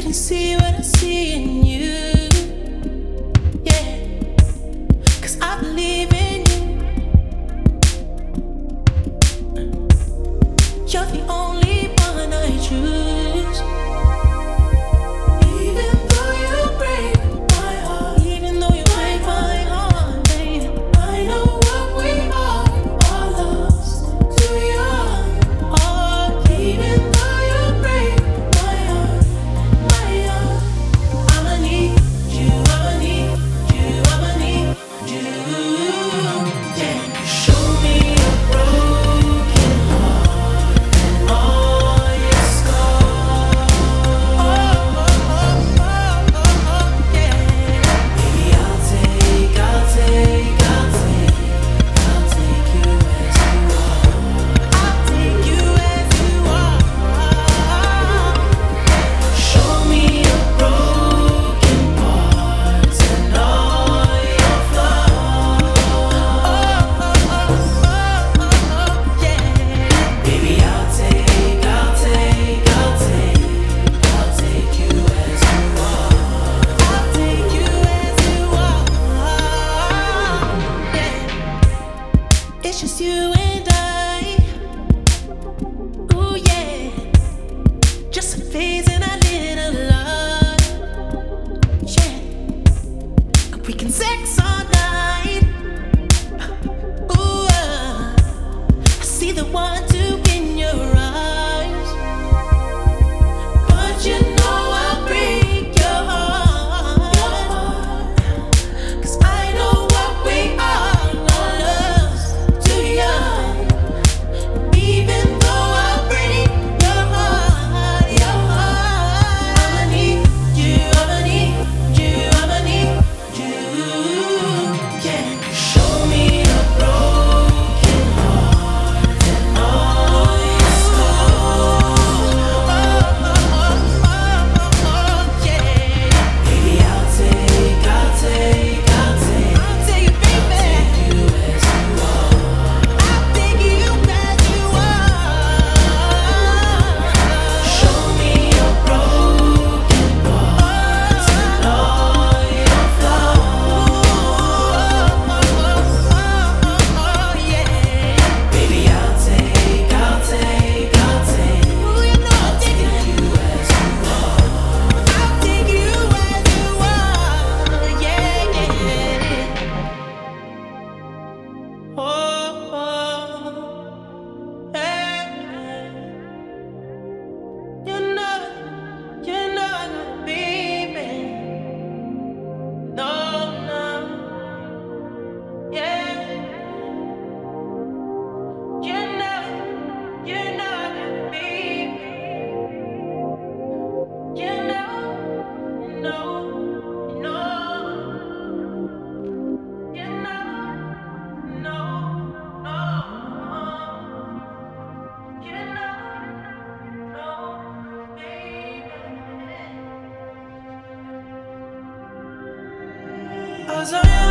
see what I see in you. Yeah, 'cause I believe in you. You're the only one I choose. Even though you break my heart, even though you break my heart, babe, I know what we are lost too young. Oh, even though you break my heart, I'ma need you, I'ma need you, I'ma need you. Yeah, show me a broken heart and all your scars. Yeah. Baby, I'll take you as you are. I'll take you as you are. Show me your broken parts and all your flaws. Yeah. Baby, I'll take you as you are. I'll take you as you are. Yeah. It's just you and I. Ooh, yeah. Just a phase in our little love. Yeah. We can sex all night. Ooh, I see the one in your eyes. But you know I'll break your heart. 'Cause I know what we are lost too young. Even though I break your heart, I'ma need you, I'ma need you, I'ma need you. Yeah, show me a broken heart and all your scars. Yeah, baby, I'll take you, baby. I'll take you as you are. I'll take you as you are. Show me your broken parts and all your flaws. Yeah, baby, I'll take you as you are. I'll take you as you are. Yeah, yeah. Oh, hey. You're not gonna leave me. No, no, yeah. You're not gonna leave me. You know, you know, you know, no, baby.